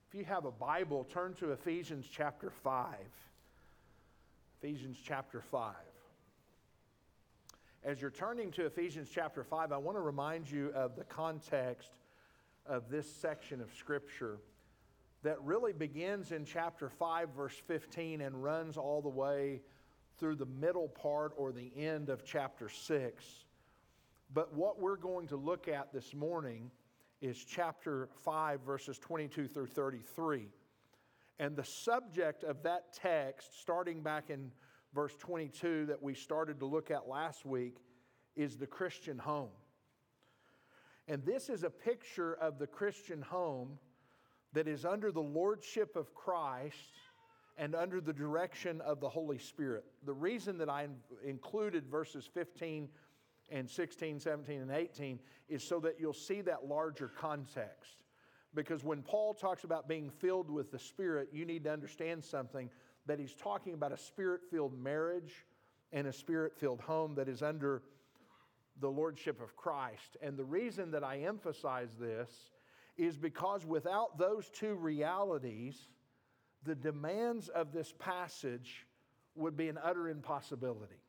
If you have a Bible, turn to Ephesians chapter 5. Ephesians chapter 5. As you're turning to Ephesians chapter 5, I want to remind you of the context of this section of Scripture that really begins in chapter 5, verse 15, and runs all the way through the middle part or the end of chapter 6. But what we're going to look at this morning is chapter 5, verses 22 through 33. And the subject of that text, starting back in verse 22 that we started to look at last week, is the Christian home. And this is a picture of the Christian home that is under the lordship of Christ and under the direction of the Holy Spirit. The reason that I included verses 15 and 16, 17, and 18 is so that you'll see that larger context. Because when Paul talks about being filled with the Spirit, you need to understand something, that he's talking about a Spirit-filled marriage and a Spirit-filled home that is under the lordship of Christ. And the reason that I emphasize this is because without those two realities, the demands of this passage would be an utter impossibility.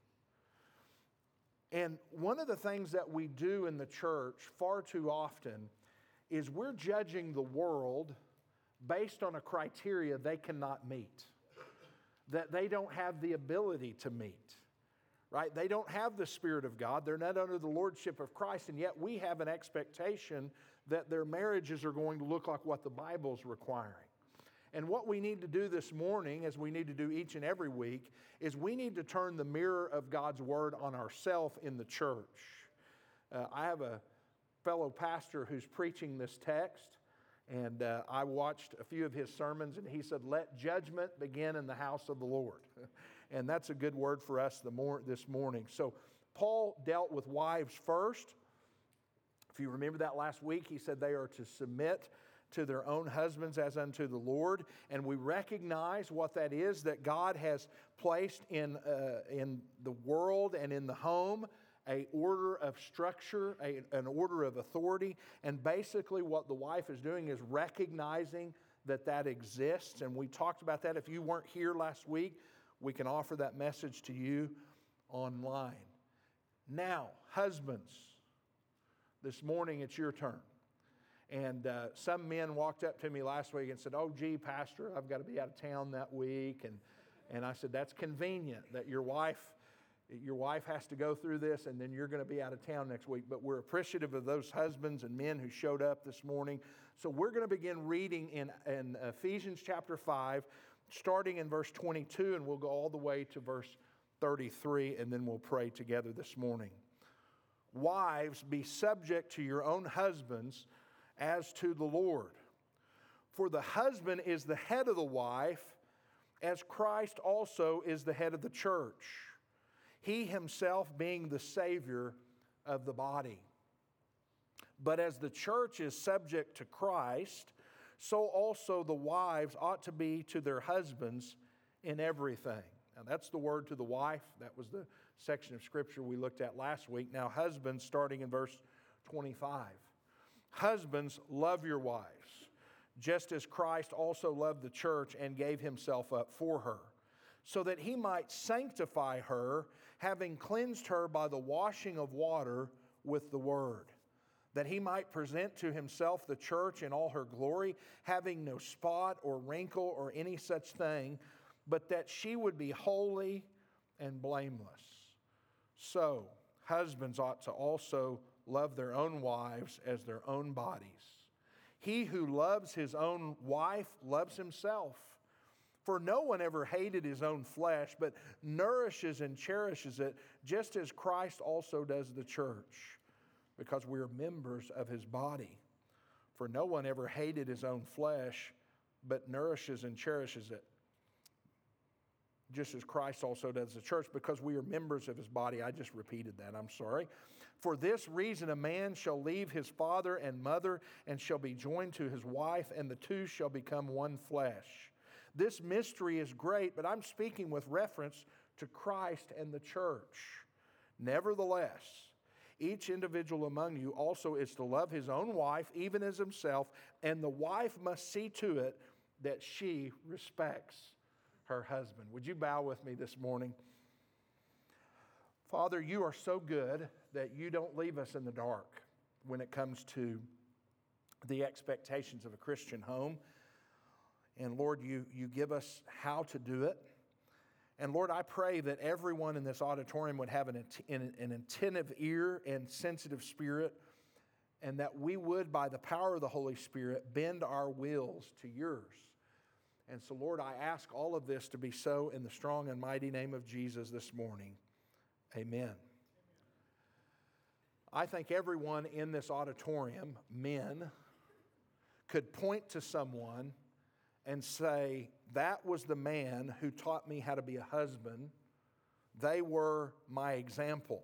And one of the things that we do in the church far too often is we're judging the world based on a criteria they cannot meet, that they don't have the ability to meet, right? They don't have the Spirit of God. They're not under the lordship of Christ, and yet we have an expectation that their marriages are going to look like what the Bible's requiring. And what we need to do this morning, as we need to do each and every week, is we need to turn the mirror of God's Word on ourselves in the church. I have a fellow pastor who's preaching this text, and I watched a few of his sermons, and he said, "Let judgment begin in the house of the Lord." And that's a good word for us this morning. So Paul dealt with wives first. If you remember that last week, he said they are to submit to their own husbands as unto the Lord. And we recognize what that is, that God has placed in the world and in the home an order of structure, an order of authority. And basically what the wife is doing is recognizing that that exists. And we talked about that. If you weren't here last week, we can offer that message to you online. Now, husbands, this morning it's your turn. And some men walked up to me last week and said, "Oh, gee, Pastor, I've got to be out of town that week." And I said, "That's convenient that your wife has to go through this, and then you're going to be out of town next week." But we're appreciative of those husbands and men who showed up this morning. So we're going to begin reading in Ephesians chapter 5, starting in verse 22, and we'll go all the way to verse 33, and then we'll pray together this morning. "Wives, be subject to your own husbands as to the Lord. For the husband is the head of the wife, as Christ also is the head of the church, he himself being the Savior of the body. But as the church is subject to Christ, so also the wives ought to be to their husbands in everything." Now that's the word to the wife. That was the section of Scripture we looked at last week. Now husbands, starting in verse 25. "Husbands, love your wives, just as Christ also loved the church and gave himself up for her, so that he might sanctify her, having cleansed her by the washing of water with the word, that he might present to himself the church in all her glory, having no spot or wrinkle or any such thing, but that she would be holy and blameless. So, husbands ought to also love their own wives as their own bodies. He who loves his own wife loves himself. For no one ever hated his own flesh, but nourishes and cherishes it, just as Christ also does the church, because we are members of his body. For no one ever hated his own flesh, but nourishes and cherishes it, just as Christ also does the church, because we are members of his body." I just repeated that, I'm sorry. "For this reason a man shall leave his father and mother and shall be joined to his wife, and the two shall become one flesh. This mystery is great, but I'm speaking with reference to Christ and the church. Nevertheless, Each individual among you also is to love his own wife, even as himself, and the wife must see to it that she respects her husband. Would you bow with me this morning? Father, you are so good that you don't leave us in the dark when it comes to the expectations of a Christian home. And Lord, you give us how to do it. And Lord, I pray that everyone in this auditorium would have an attentive ear and sensitive spirit, and that we would, by the power of the Holy Spirit, bend our wills to yours. And so, Lord, I ask all of this to be so in the strong and mighty name of Jesus this morning. Amen. I think everyone in this auditorium, men, could point to someone and say, that was the man who taught me how to be a husband. They were my example.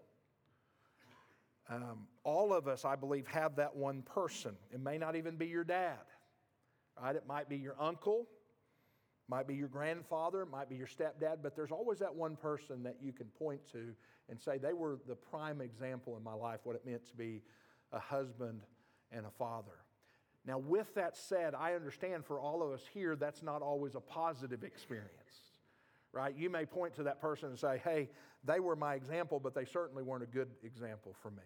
All of us, I believe, have that one person. It may not even be your dad, right? It might be your uncle, might be your grandfather, it might be your stepdad, but there's always that one person that you can point to and say, they were the prime example in my life, what it meant to be a husband and a father. Now, with that said, I understand for all of us here, that's not always a positive experience, right? You may point to that person and say, hey, they were my example, but they certainly weren't a good example for me.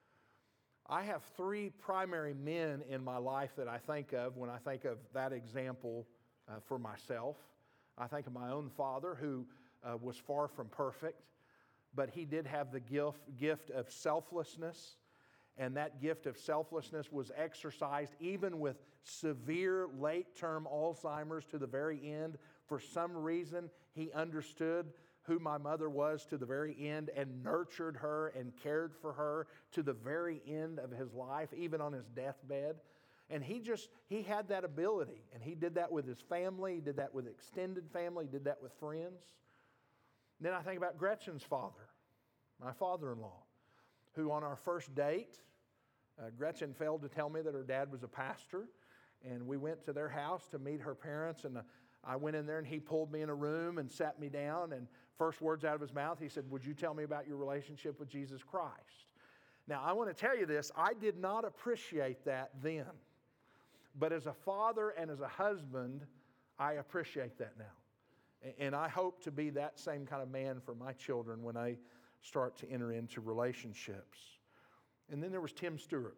I have three primary men in my life that I think of when I think of that example for myself. I think of my own father, who was far from perfect, but he did have the gift of selflessness. And that gift of selflessness was exercised even with severe late-term Alzheimer's to the very end. For some reason, he understood who my mother was to the very end and nurtured her and cared for her to the very end of his life, even on his deathbed. And he had that ability. And he did that with his family. He did that with extended family. He did that with friends. And then I think about Gretchen's father, my father-in-law, who on our first date, Gretchen failed to tell me that her dad was a pastor, and we went to their house to meet her parents, and I went in there and he pulled me in a room and sat me down, and first words out of his mouth, he said, would you tell me about your relationship with Jesus Christ? Now, I want to tell you this, I did not appreciate that then, but as a father and as a husband, I appreciate that now. And I hope to be that same kind of man for my children when I start to enter into relationships. And then there was Tim Stewart,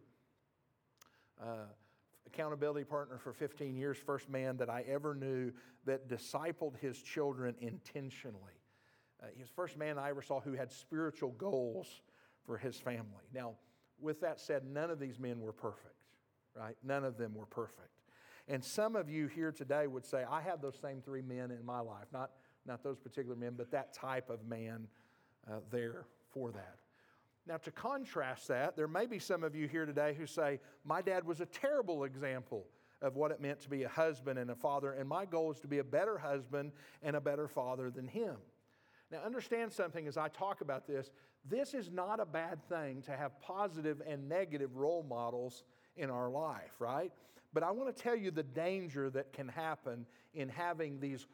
accountability partner for 15 years, first man that I ever knew that discipled his children intentionally. He was the first man I ever saw who had spiritual goals for his family. Now, with that said, none of these men were perfect, right? None of them were perfect. And some of you here today would say, I have those same three men in my life, not those particular men, but that type of man there for that. Now, to contrast that, there may be some of you here today who say, my dad was a terrible example of what it meant to be a husband and a father, and my goal is to be a better husband and a better father than him. Now, understand something as I talk about this. This is not a bad thing to have positive and negative role models in our life, right? But I want to tell you the danger that can happen in having these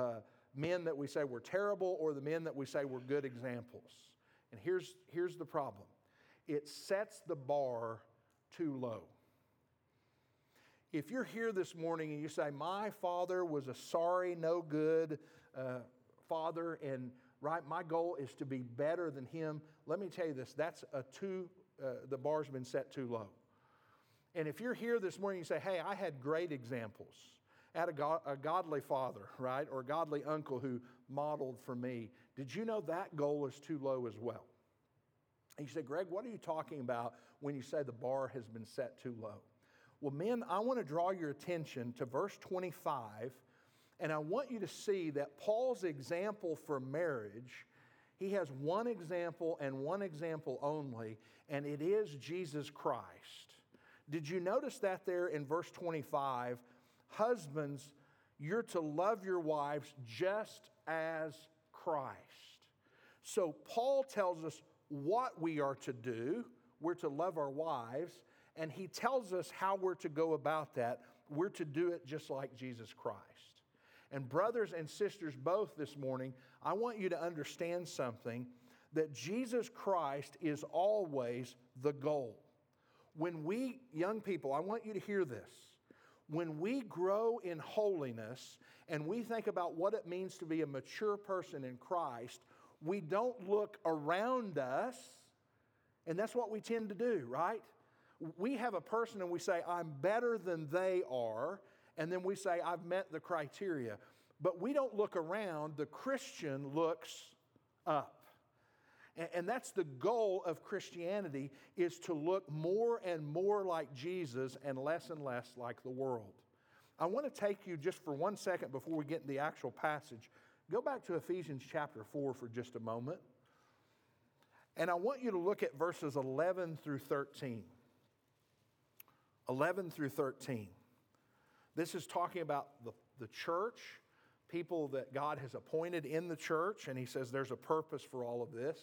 men that we say were terrible or the men that we say were good examples. And here's the problem. It sets the bar too low. If you're here this morning and you say, my father was a sorry, no good father, and right, my goal is to be better than him, let me tell you this, the bar's been set too low. And if you're here this morning and you say, hey, I had great examples. I had a godly father, right, or a godly uncle who modeled for me. Did you know that goal is too low as well? And you say, Greg, what are you talking about when you say the bar has been set too low? Well, men, I want to draw your attention to verse 25, and I want you to see that Paul's example for marriage, he has one example and one example only, and it is Jesus Christ. Did you notice that there in verse 25? Husbands, you're to love your wives just as Christ. So Paul tells us what we are to do. We're to love our wives, and he tells us how we're to go about that. We're to do it just like Jesus Christ. And brothers and sisters both this morning, I want you to understand something, that Jesus Christ is always the goal. When we, young people, I want you to hear this. When we grow in holiness and we think about what it means to be a mature person in Christ, we don't look around us, and that's what we tend to do, right? We have a person and we say, I'm better than they are, and then we say, I've met the criteria. But we don't look around. The Christian looks up. And that's the goal of Christianity, is to look more and more like Jesus and less like the world. I want to take you just for 1 second before we get in the actual passage. Go back to Ephesians chapter 4 for just a moment. And I want you to look at verses 11 through 13. 11 through 13. This is talking about the church, people that God has appointed in the church, and he says there's a purpose for all of this.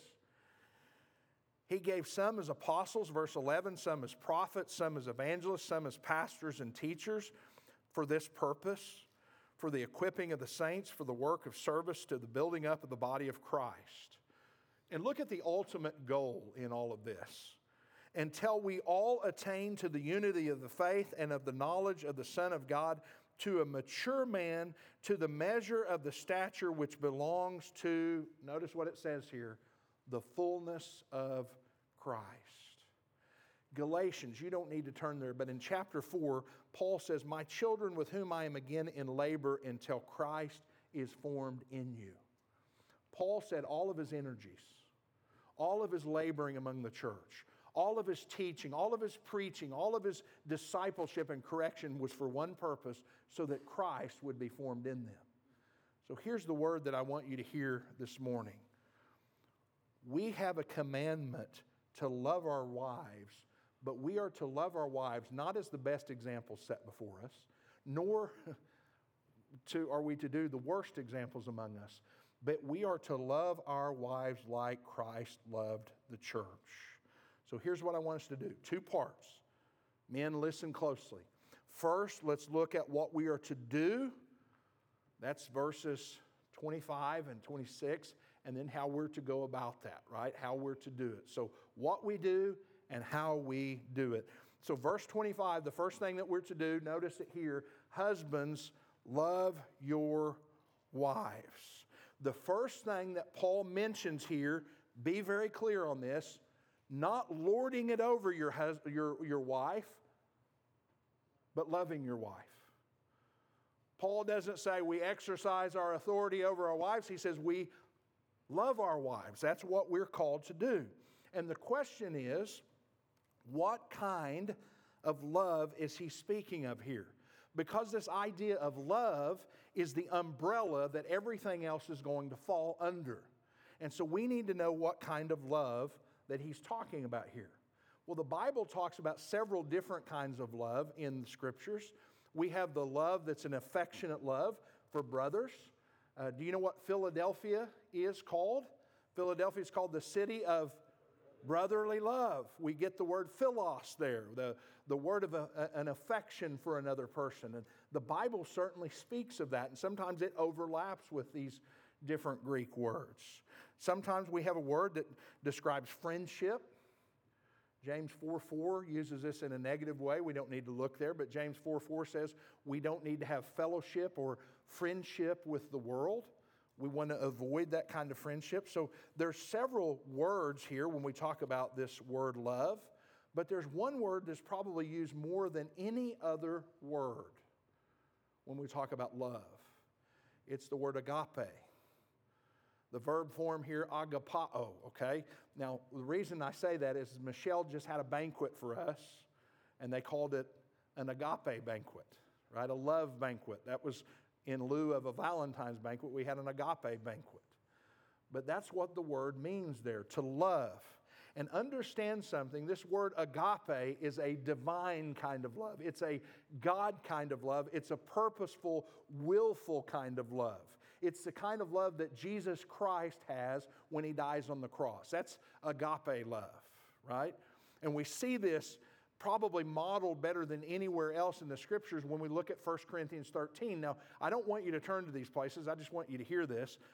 He gave some as apostles, verse 11, some as prophets, some as evangelists, some as pastors and teachers for this purpose, for the equipping of the saints, for the work of service to the building up of the body of Christ. And look at the ultimate goal in all of this. Until we all attain to the unity of the faith and of the knowledge of the Son of God, to a mature man, to the measure of the stature which belongs to, notice what it says here, the fullness of Christ. Galatians, you don't need to turn there, but in chapter 4, Paul says, my children with whom I am again in labor until Christ is formed in you. Paul said all of his energies, all of his laboring among the church, all of his teaching, all of his preaching, all of his discipleship and correction was for one purpose, so that Christ would be formed in them. So here's the word that I want you to hear this morning. We have a commandment to love our wives, but we are to love our wives not as the best examples set before us, nor are we to do the worst examples among us, but we are to love our wives like Christ loved the church. So here's what I want us to do. 2 parts. Men, listen closely. First, let's look at what we are to do. That's verses 25 and 26. And then how we're to go about that, right? How we're to do it. So what we do and how we do it. So verse 25, the first thing that we're to do, notice it here, husbands, love your wives. The first thing that Paul mentions here, be very clear on this, not lording it over your wife, but loving your wife. Paul doesn't say we exercise our authority over our wives. He says we love our wives. That's what we're called to do. And the question is, what kind of love is he speaking of here? Because this idea of love is the umbrella that everything else is going to fall under. And so we need to know what kind of love that he's talking about here. Well, the Bible talks about several different kinds of love in the Scriptures. We have the love that's an affectionate love for brothers. Do you know what Philadelphia is called? Philadelphia is called the city of brotherly love. We get the word philos there, the word of an affection for another person. And the Bible certainly speaks of that, and sometimes it overlaps with these different Greek words. Sometimes we have a word that describes friendship. James 4:4 uses this in a negative way. We don't need to look there, but James 4:4 says we don't need to have fellowship or friendship with the world. We want to avoid that kind of friendship. So there's several words here when we talk about this word love, but there's one word that's probably used more than any other word when we talk about love. It's the word agape. The verb form here, agapao, okay? Now, the reason I say that is Michelle just had a banquet for us, and they called it an agape banquet, right? A love banquet. That was in lieu of a Valentine's banquet. We had an agape banquet. But that's what the word means there, to love. And understand something, this word agape is a divine kind of love. It's a God kind of love. It's a purposeful, willful kind of love. It's the kind of love that Jesus Christ has when he dies on the cross. That's agape love, right? And we see this probably modeled better than anywhere else in the Scriptures when we look at 1 Corinthians 13. Now, I don't want you to turn to these places. I just want you to hear this.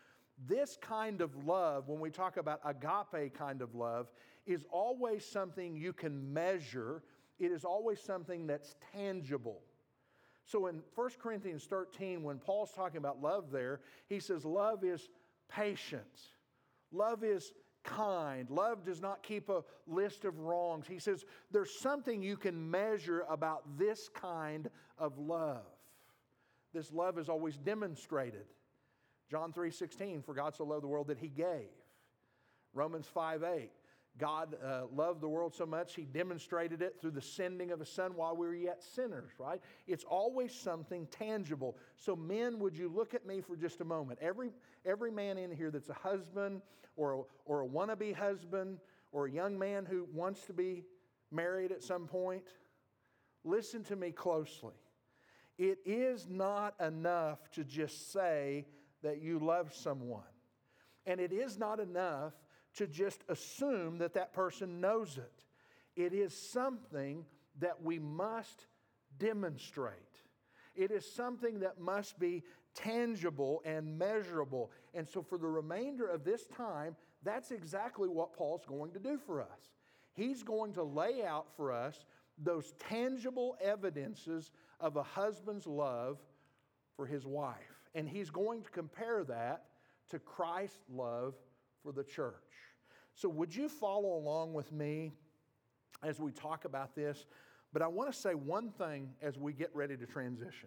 This kind of love, when we talk about agape kind of love, is always something you can measure. It is always something that's tangible. So in 1 Corinthians 13, when Paul's talking about love there, he says love is patient. Love is kind. Love does not keep a list of wrongs. He says there's something you can measure about this kind of love. This love is always demonstrated. John 3:16, for God so loved the world that He gave. Romans 5:8, God loved the world so much He demonstrated it through the sending of His Son while we were yet sinners, right? It's always something tangible. So men, would you look at me for just a moment? Every man in here that's a husband or a wannabe husband or a young man who wants to be married at some point, listen to me closely. It is not enough to just say that you love someone. And it is not enough to just assume that that person knows it. It is something that we must demonstrate. It is something that must be tangible and measurable. And so for the remainder of this time, that's exactly what Paul's going to do for us. He's going to lay out for us those tangible evidences of a husband's love for his wife. And he's going to compare that to Christ's love for the church. So would you follow along with me as we talk about this? But I want to say one thing as we get ready to transition.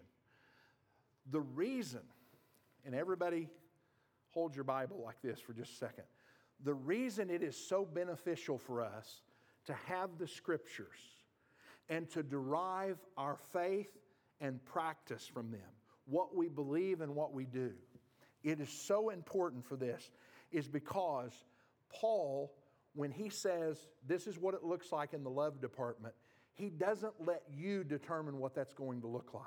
The reason, and everybody hold your Bible like this for just a second. The reason it is so beneficial for us to have the Scriptures and to derive our faith and practice from them, what we believe and what we do. It is so important for this, is because Paul, when he says this is what it looks like in the love department, he doesn't let you determine what that's going to look like.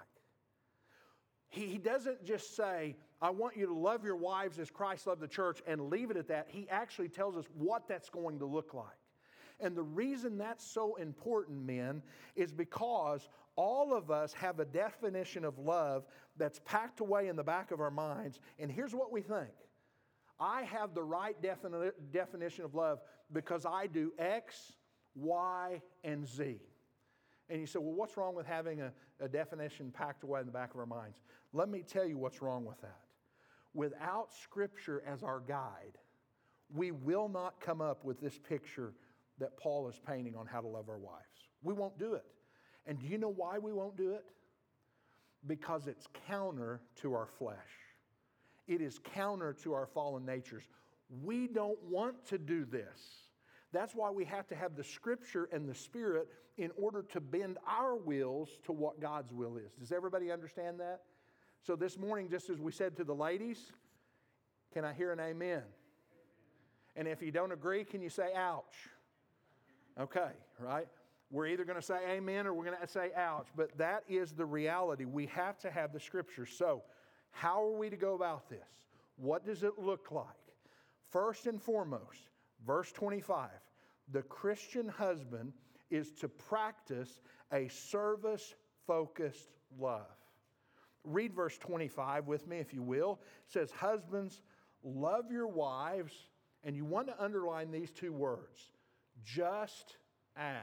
He doesn't just say, I want you to love your wives as Christ loved the church and leave it at that. He actually tells us what that's going to look like. And the reason that's so important, men, is because all of us have a definition of love that's packed away in the back of our minds. And here's what we think. I have the right definition of love because I do X, Y, and Z. And you say, well, what's wrong with having a definition packed away in the back of our minds? Let me tell you what's wrong with that. Without Scripture as our guide, we will not come up with this picture that Paul is painting on how to love our wives. We won't do it. And do you know why we won't do it? Because it's counter to our flesh. It is counter to our fallen natures. We don't want to do this. That's why we have to have the Scripture and the Spirit in order to bend our wills to what God's will is. Does everybody understand that? So this morning, just as we said to the ladies, can I hear an amen? And if you don't agree, can you say ouch? Okay, right? We're either going to say amen or we're going to say ouch. But that is the reality. We have to have the Scripture. So how are we to go about this? What does it look like? First and foremost, verse 25, the Christian husband is to practice a service-focused love. Read verse 25 with me, if you will. It says, husbands, love your wives, and you want to underline these two words, just as.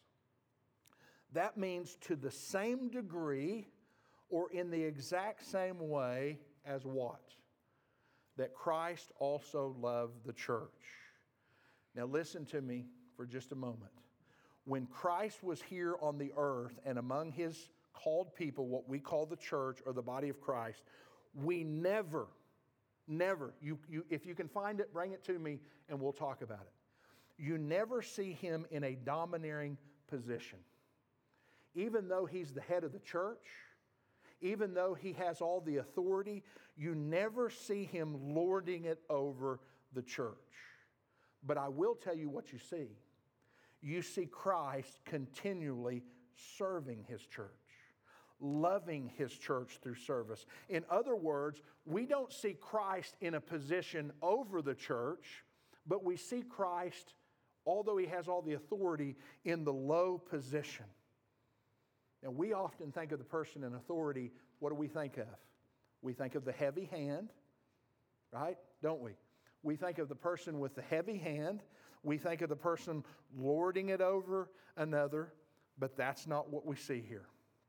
That means to the same degree or in the exact same way as what? That Christ also loved the church. Now listen to me for just a moment. When Christ was here on the earth and among His called people, what we call the church or the body of Christ, we never, if you can find it, bring it to me and we'll talk about it. You never see Him in a domineering position. Even though He's the head of the church, even though He has all the authority, you never see Him lording it over the church. But I will tell you what you see. You see Christ continually serving His church, loving His church through service. In other words, we don't see Christ in a position over the church, but we see Christ, although He has all the authority, in the low position. And we often think of the person in authority, what do we think of? We think of the heavy hand, right? Don't we? We think of the person with the heavy hand. We think of the person lording it over another, but that's not what we see here.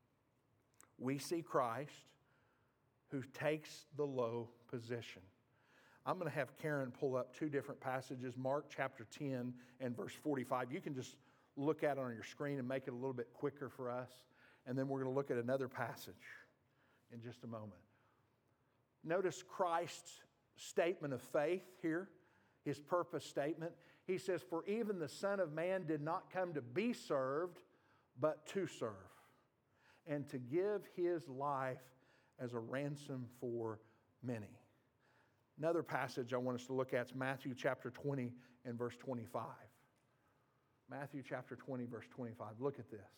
We see Christ who takes the low position. I'm going to have Karen pull up two different passages, Mark chapter 10 and verse 45. You can just look at it on your screen and make it a little bit quicker for us. And then we're going to look at another passage in just a moment. Notice Christ's statement of faith here, his purpose statement. He says, "For even the Son of Man did not come to be served, but to serve, and to give his life as a ransom for many." Another passage I want us to look at is Matthew chapter 20 and verse 25. Matthew chapter 20, verse 25. Look at this.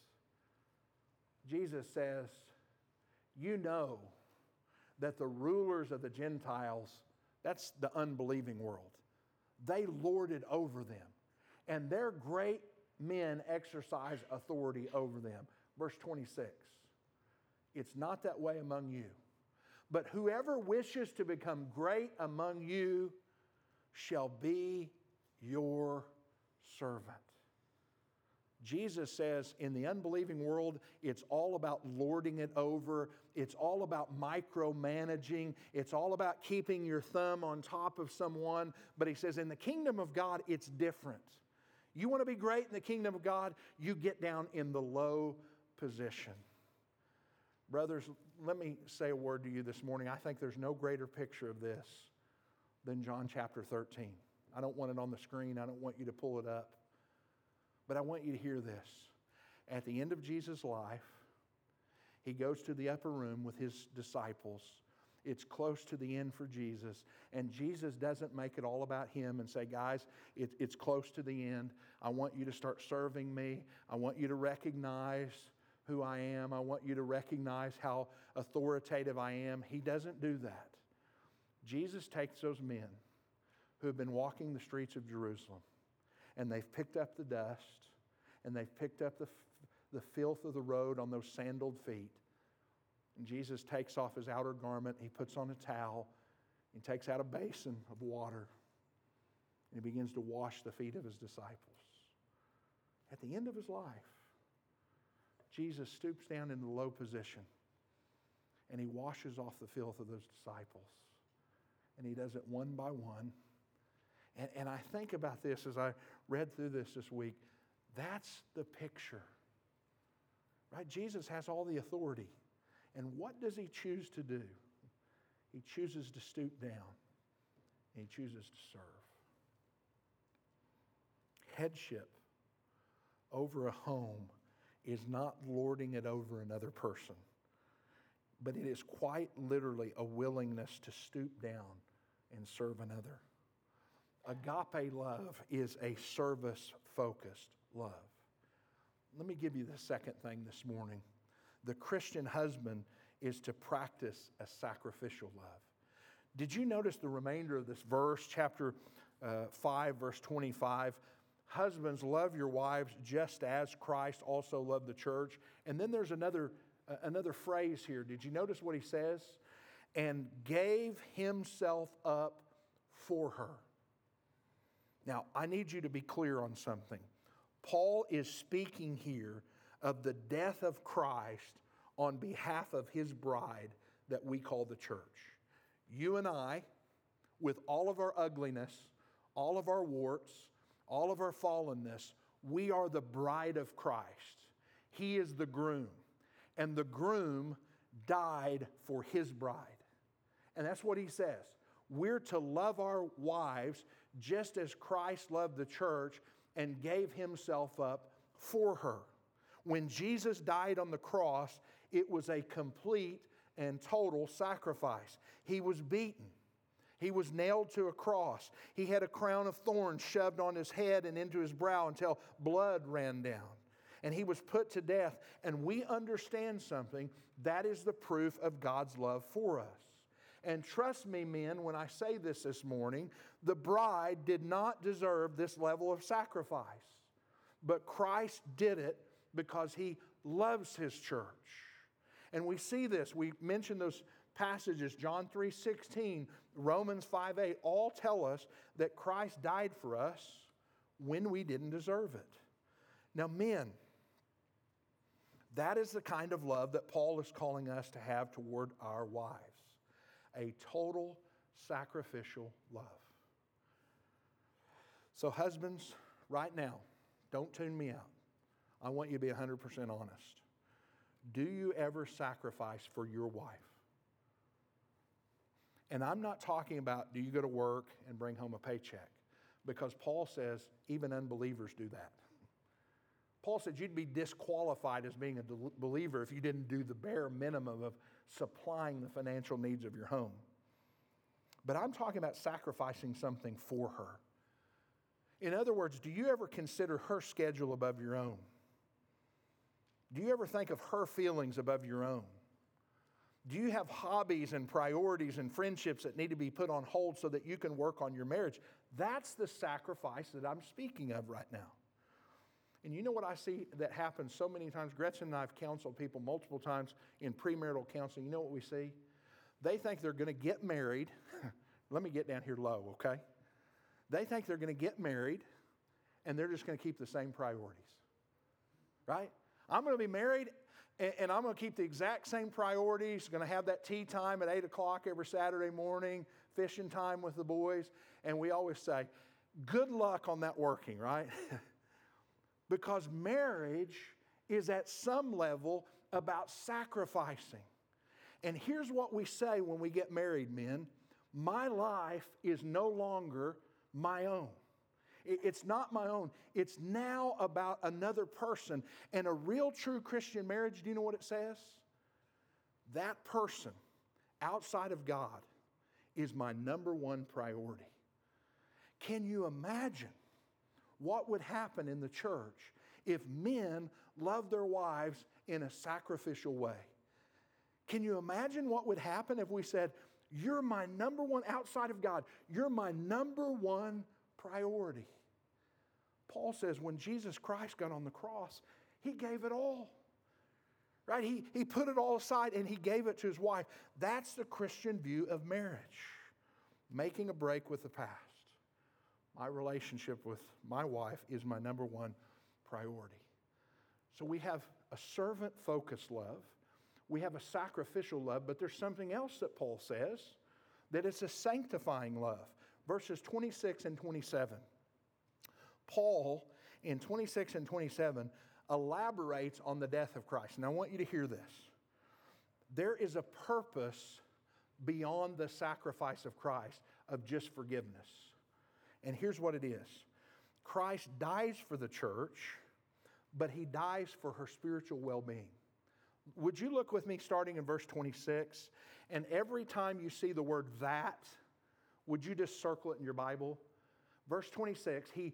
Jesus says, "You know that the rulers of the Gentiles," that's the unbelieving world, "they lord it over them, and their great men exercise authority over them." Verse 26. "It's not that way among you. But whoever wishes to become great among you shall be your servant." Jesus says in the unbelieving world, it's all about lording it over. It's all about micromanaging. It's all about keeping your thumb on top of someone. But he says in the kingdom of God, it's different. You want to be great in the kingdom of God, you get down in the low position. Brothers, let me say a word to you this morning. I think there's no greater picture of this than John chapter 13. I don't want it on the screen. I don't want you to pull it up. But I want you to hear this. At the end of Jesus' life, he goes to the upper room with his disciples. It's close to the end for Jesus. And Jesus doesn't make it all about him and say, "Guys, it's close to the end. I want you to start serving me. I want you to recognize who I am. I want you to recognize how authoritative I am." He doesn't do that. Jesus takes those men who have been walking the streets of Jerusalem, and they've picked up the dust, and they've picked up the filth of the road on those sandaled feet. And Jesus takes off his outer garment, he puts on a towel, he takes out a basin of water, and he begins to wash the feet of his disciples. At the end of his life, Jesus stoops down in the low position, and he washes off the filth of those disciples. And he does it one by one. And I think about this as I read through this week. That's the picture. Right? Jesus has all the authority. And what does he choose to do? He chooses to stoop down. And he chooses to serve. Headship over a home is not lording it over another person, but it is quite literally a willingness to stoop down and serve another. Agape love is a service-focused love. Let me give you the second thing this morning. The Christian husband is to practice a sacrificial love. Did you notice the remainder of this verse, chapter 5, verse 25? Husbands, love your wives just as Christ also loved the church. And then there's another phrase here. Did you notice what he says? And gave himself up for her. Now, I need you to be clear on something. Paul is speaking here of the death of Christ on behalf of his bride that we call the church. You and I, with all of our ugliness, all of our warts, all of our fallenness, we are the bride of Christ. He is the groom. And the groom died for his bride. And that's what he says. We're to love our wives just as Christ loved the church and gave himself up for her. When Jesus died on the cross, it was a complete and total sacrifice. He was beaten. He was nailed to a cross. He had a crown of thorns shoved on his head and into his brow until blood ran down. And he was put to death. And we understand something. That is the proof of God's love for us. And trust me, men, when I say this morning, the bride did not deserve this level of sacrifice. But Christ did it because he loves his church. And we see this. We mentioned those passages, John 3:16, Romans 5:8, all tell us that Christ died for us when we didn't deserve it. Now, men, that is the kind of love that Paul is calling us to have toward our wives. A total sacrificial love. So husbands, right now, don't tune me out. I want you to be 100% honest. Do you ever sacrifice for your wife? And I'm not talking about do you go to work and bring home a paycheck, because Paul says even unbelievers do that. Paul said you'd be disqualified as being a believer if you didn't do the bare minimum of supplying the financial needs of your home. But I'm talking about sacrificing something for her. In other words, do you ever consider her schedule above your own? Do you ever think of her feelings above your own? Do you have hobbies and priorities and friendships that need to be put on hold so that you can work on your marriage? That's the sacrifice that I'm speaking of right now. And you know what I see that happens so many times? Gretchen and I have counseled people multiple times in premarital counseling. You know what we see? They think they're going to get married. Let me get down here low, okay? They think they're going to get married and they're just going to keep the same priorities, right? I'm going to be married and I'm going to keep the exact same priorities. Going to have that tea time at 8 o'clock every Saturday morning, fishing time with the boys. And we always say, good luck on that working, right? Because marriage is at some level about sacrificing. And here's what we say when we get married, men. My life is no longer my own. It's not my own. It's now about another person. And a real true Christian marriage, do you know what it says? That person outside of God is my number one priority. Can you imagine what would happen in the church if men loved their wives in a sacrificial way? Can you imagine what would happen if we said, you're my number one outside of God. You're my number one priority. Paul says when Jesus Christ got on the cross, he gave it all. Right? He put it all aside and he gave it to his wife. That's the Christian view of marriage. Making a break with the past. My relationship with my wife is my number one priority. So we have a servant-focused love. We have a sacrificial love, but there's something else that Paul says, that it's a sanctifying love. Verses 26 and 27. Paul, in 26 and 27, elaborates on the death of Christ. And I want you to hear this. There is a purpose beyond the sacrifice of Christ of just forgiveness. And here's what it is. Christ dies for the church, but he dies for her spiritual well-being. Would you look with me starting in verse 26? And every time you see the word that, would you just circle it in your Bible? Verse 26, he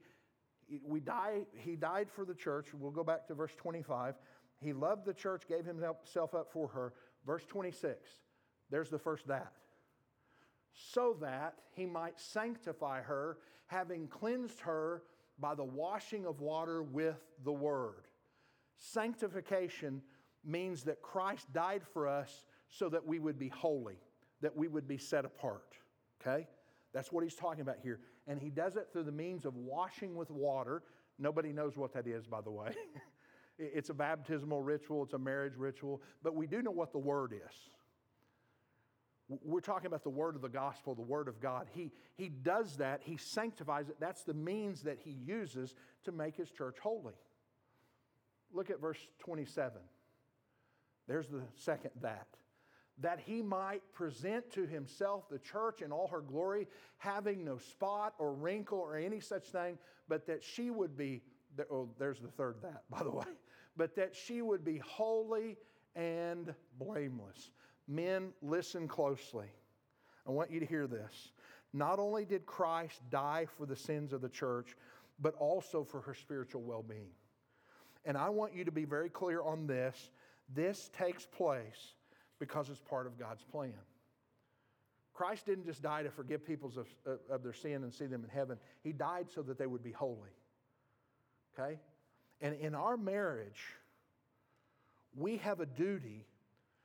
died for the church. We'll go back to verse 25. He loved the church, gave himself up for her. Verse 26, there's the first that. So that he might sanctify her, having cleansed her by the washing of water with the word. Sanctification means that Christ died for us so that we would be holy, that we would be set apart. Okay? That's what he's talking about here. And he does it through the means of washing with water. Nobody knows what that is, by the way. It's a baptismal ritual. It's a marriage ritual. But we do know what the word is. We're talking about the word of the gospel, the word of God. He does that. He sanctifies it. That's the means that he uses to make his church holy. Look at verse 27. There's the second that. That he might present to himself the church in all her glory, having no spot or wrinkle or any such thing, but that she would be, there's the third that, by the way, but that she would be holy and blameless. Men, listen closely. I want you to hear this. Not only did Christ die for the sins of the church, but also for her spiritual well-being. And I want you to be very clear on this. This takes place because it's part of God's plan. Christ didn't just die to forgive people of their sin and see them in heaven. He died so that they would be holy. Okay? And in our marriage, we have a duty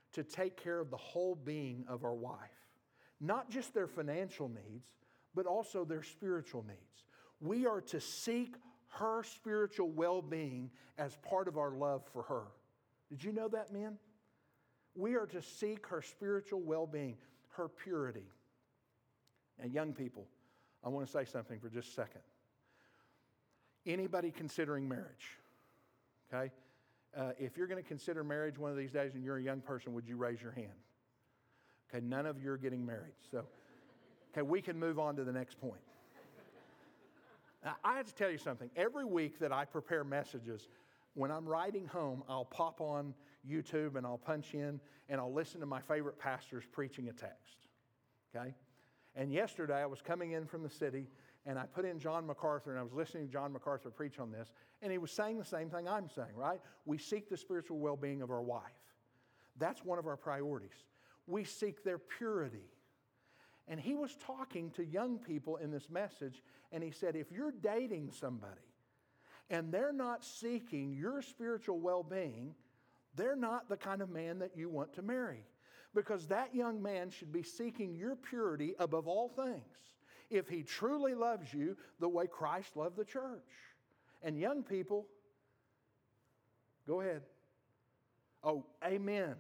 to take care of the whole being of our wife. Not just their financial needs, but also their spiritual needs. We are to seek her spiritual well-being as part of our love for her. Did you know that, men? We are to seek her spiritual well-being, her purity. And young people, I want to say something for just a second. Anybody considering marriage, okay? If you're going to consider marriage one of these days and you're a young person, would you raise your hand? Okay, none of you are getting married. So, okay, we can move on to the next point. Now, I have to tell you something. Every week that I prepare messages, when I'm riding home, I'll pop on YouTube and I'll punch in and I'll listen to my favorite pastors preaching a text. Okay? And yesterday I was coming in from the city and I put in John MacArthur and I was listening to John MacArthur preach on this, and he was saying the same thing I'm saying, right? We seek the spiritual well-being of our wife. That's one of our priorities. We seek their purity. And he was talking to young people in this message, and he said, if you're dating somebody and they're not seeking your spiritual well-being, they're not the kind of man that you want to marry. Because that young man should be seeking your purity above all things, if he truly loves you the way Christ loved the church. And young people, go ahead. Oh, amen.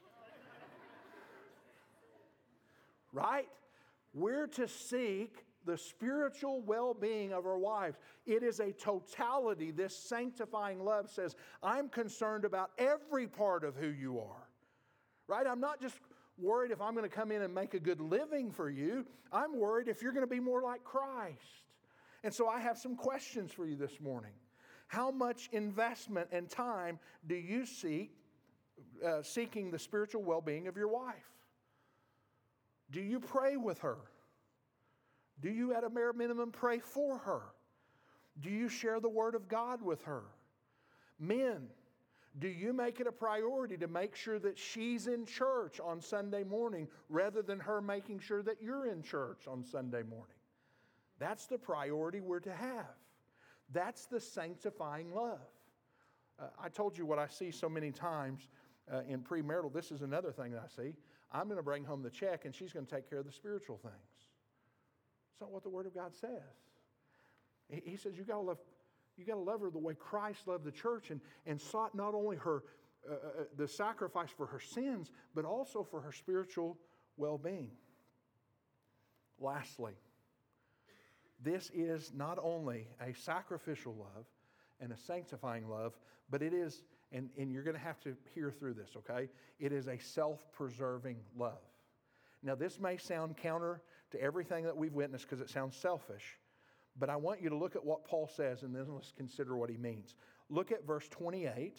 Right? We're to seek the spiritual well-being of our wives. It is a totality. This sanctifying love says, I'm concerned about every part of who you are. Right? I'm not just worried if I'm going to come in and make a good living for you. I'm worried if you're going to be more like Christ. And so I have some questions for you this morning. How much investment and time do you seek seeking the spiritual well-being of your wife? Do you pray with her? Do you at a bare minimum pray for her? Do you share the Word of God with her? Men, do you make it a priority to make sure that she's in church on Sunday morning rather than her making sure that you're in church on Sunday morning? That's the priority we're to have. That's the sanctifying love. I told you what I see so many times in premarital. This is another thing that I see. I'm going to bring home the check and she's going to take care of the spiritual things. That's not what the Word of God says. He says you got to love her the way Christ loved the church and sought not only her the sacrifice for her sins, but also for her spiritual well-being. Lastly, this is not only a sacrificial love and a sanctifying love, but it is, and you're going to have to hear through this, okay? It is a self-preserving love. Now, this may sound counter to everything that we've witnessed because it sounds selfish, but I want you to look at what Paul says and then let's consider what he means. Look at verse 28.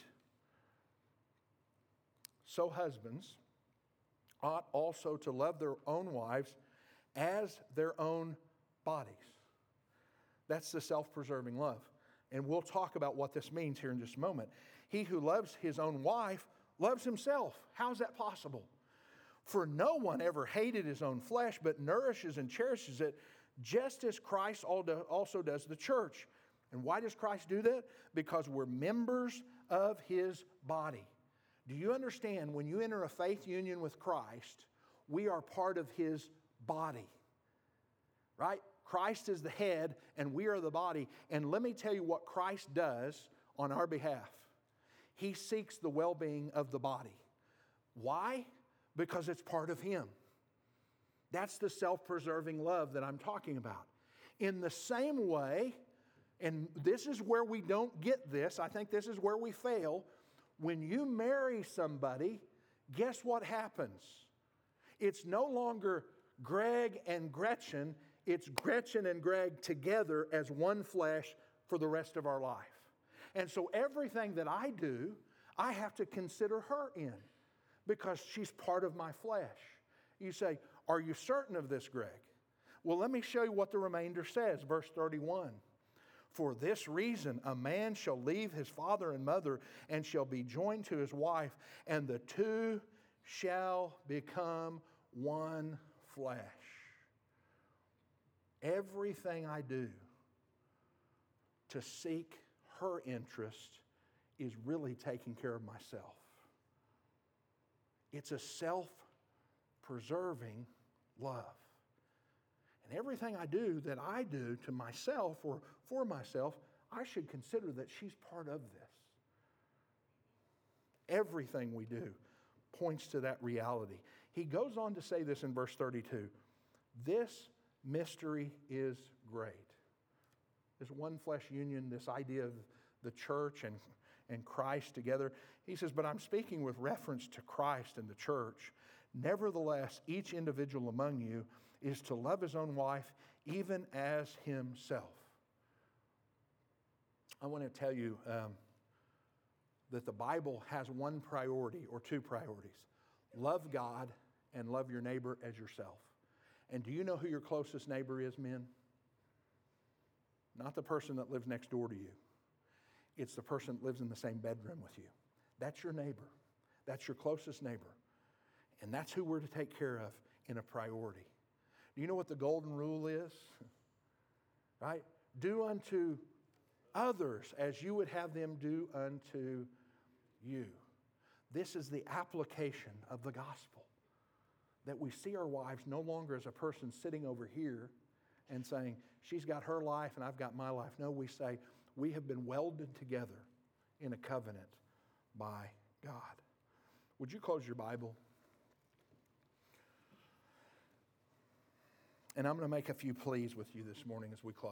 So husbands ought also to love their own wives as their own bodies. That's the self-preserving love. And we'll talk about what this means here in just a moment. He who loves his own wife loves himself. How is that possible? For no one ever hated his own flesh, but nourishes and cherishes it, just as Christ also does the church. And why does Christ do that? Because we're members of his body. Do you understand when you enter a faith union with Christ, we are part of his body? Right? Christ is the head and we are the body. And let me tell you what Christ does on our behalf. He seeks the well-being of the body. Why? Because it's part of him. That's the self-preserving love that I'm talking about. In the same way, and this is where we don't get this, I think this is where we fail. When you marry somebody, guess what happens? It's no longer Greg and Gretchen, it's Gretchen and Greg together as one flesh for the rest of our life. And so everything that I do, I have to consider her in because she's part of my flesh. You say, are you certain of this, Greg? Well, let me show you what the remainder says, verse 31. For this reason, a man shall leave his father and mother and shall be joined to his wife, and the two shall become one flesh. Everything I do to seek her interest is really taking care of myself. It's a self-preserving love. And everything I do that I do to myself or for myself, I should consider that she's part of this. Everything we do points to that reality. He goes on to say this in verse 32. This mystery is great. This one flesh union, this idea of the church and Christ together. He says, but I'm speaking with reference to Christ and the church. Nevertheless, each individual among you is to love his own wife even as himself. I want to tell you that the Bible has one priority or two priorities. Love God and love your neighbor as yourself. And do you know who your closest neighbor is, men? Not the person that lives next door to you. It's the person that lives in the same bedroom with you. That's your neighbor. That's your closest neighbor. And that's who we're to take care of in a priority. Do you know what the golden rule is? Right? Do unto others as you would have them do unto you. This is the application of the gospel. That we see our wives no longer as a person sitting over here and saying, she's got her life and I've got my life. No, we say, we have been welded together in a covenant by God. Would you close your Bible? And I'm going to make a few pleas with you this morning as we close.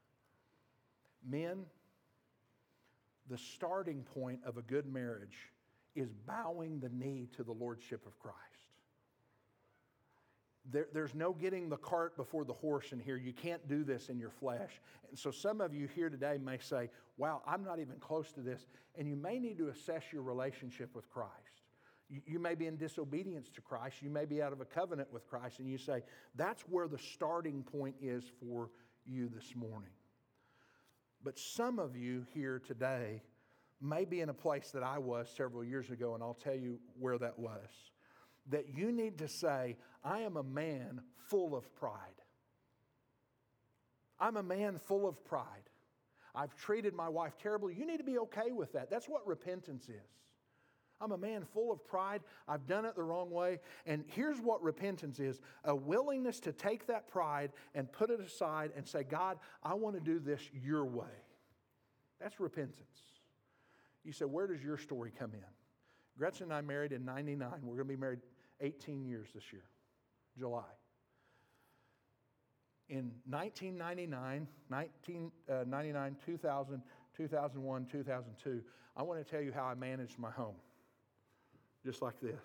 Men, the starting point of a good marriage is bowing the knee to the lordship of Christ. There's no getting the cart before the horse in here. You can't do this in your flesh. And so some of you here today may say, wow, I'm not even close to this. And you may need to assess your relationship with Christ. You may be in disobedience to Christ. You may be out of a covenant with Christ. And you say, that's where the starting point is for you this morning. But some of you here today may be in a place that I was several years ago, and I'll tell you where that was. That you need to say, I am a man full of pride. I'm a man full of pride. I've treated my wife terribly. You need to be okay with that. That's what repentance is. I'm a man full of pride. I've done it the wrong way. And here's what repentance is. A willingness to take that pride and put it aside and say, God, I want to do this your way. That's repentance. You say, where does your story come in? Gretchen and I married in 99. We're going to be married 18 years this year, July. In 1999, 2000, 2001, 2002, I want to tell you how I managed my home. Just like this.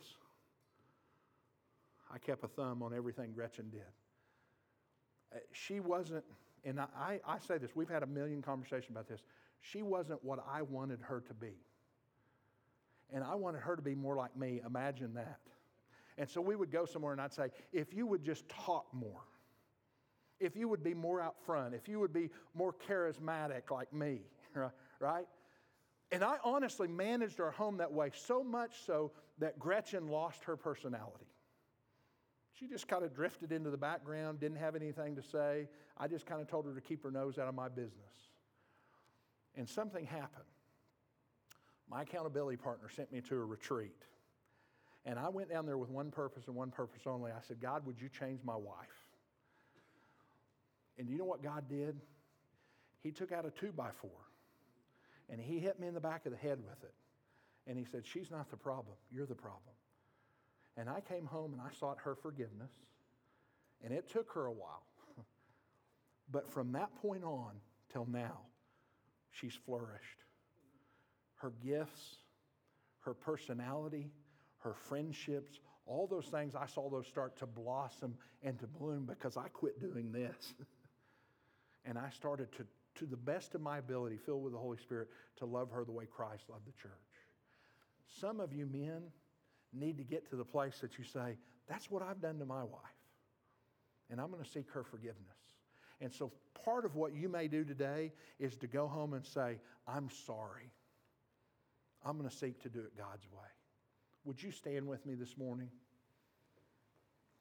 I kept a thumb on everything Gretchen did. She wasn't, and I say this, we've had a million conversations about this. She wasn't what I wanted her to be. And I wanted her to be more like me. Imagine that. And so we would go somewhere and I'd say, if you would just talk more, if you would be more out front, if you would be more charismatic like me, right? And I honestly managed our home that way, so much so that Gretchen lost her personality. She just kind of drifted into the background, didn't have anything to say. I just kind of told her to keep her nose out of my business. And something happened. My accountability partner sent me to a retreat. And I went down there with one purpose and one purpose only. I said, God, would you change my wife? And you know what God did? He took out a 2x4 and he hit me in the back of the head with it. And he said, she's not the problem. You're the problem. And I came home and I sought her forgiveness. And it took her a while. But from that point on till now, she's flourished. Her gifts, her personality, her friendships, all those things, I saw those start to blossom and to bloom because I quit doing this. And I started to the best of my ability, filled with the Holy Spirit, to love her the way Christ loved the church. Some of you men need to get to the place that you say, that's what I've done to my wife. And I'm going to seek her forgiveness. And so part of what you may do today is to go home and say, I'm sorry. I'm going to seek to do it God's way. Would you stand with me this morning?